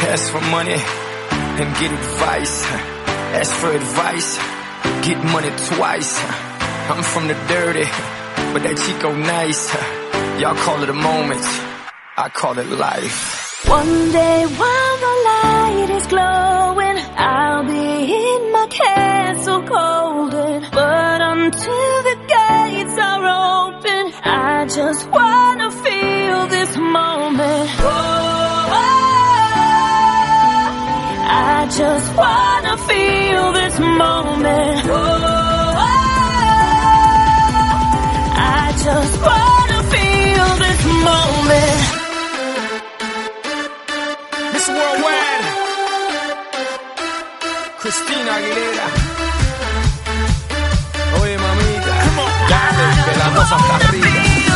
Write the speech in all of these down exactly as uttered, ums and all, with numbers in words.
Ask for money and get advice. Ask for advice, get money twice. I'm from the dirty, but that Chico nice. Y'all call it a moment, I call it life. One day while the light is glowing, I'll be in my castle golden. But until the gates are open, I just wanna feel this moment. Oh, I just wanna feel this moment. Oh, I just wanna feel this moment. Miss Worldwide, Christina Aguilera. Oye, mamita, dale, que la cosa está rica.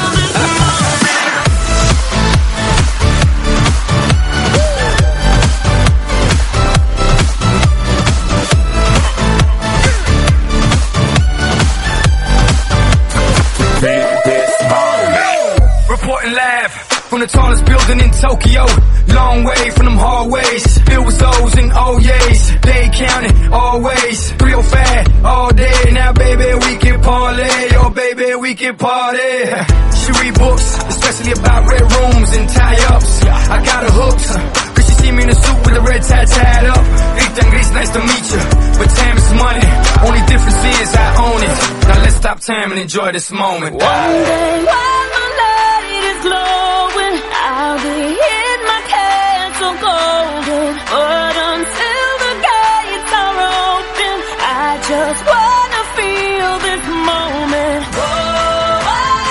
Reporting live from the tallest building in Tokyo. Long way from them hallways, filled with O's and O's. They counting always, three oh five all day. Now baby we can parlay, oh baby we can party. She read books, especially about red rooms and tie-ups. I got her hooked, cause she see me in a suit with a red tie tied up. Rita and Gris, nice to meet you, but time is money. Only difference is I own it. Now let's stop time and enjoy this moment. One day while the light is glowing, I'll be in my castle golden. But until the gates are open, I just wanna feel this moment. Oh,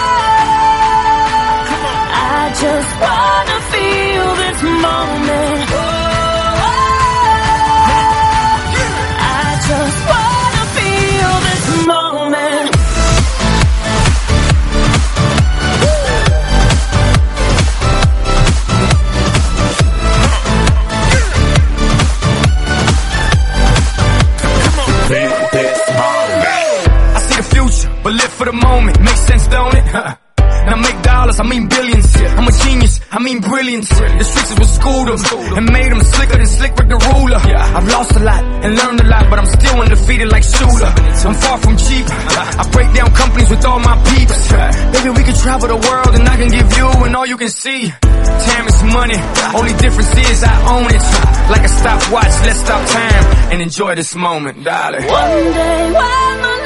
I just wanna feel this moment. Oh, I just wanna feel this moment. I see the future, but live for the moment. Makes sense, don't it? Now make dollars, I mean billions. I'm a genius, I mean brilliance. The streets will school them and made them slicker than Slick Rick the ruler. I've lost a lot and learned a lot, but I'm still undefeated like Shooter. I'm far from cheap, I break down companies with all my peeps. Baby, we can travel the world and I can give you and all you can see. Time is money, only difference is I own it. Like a stopwatch, let's stop time and enjoy this moment, darling. One day while the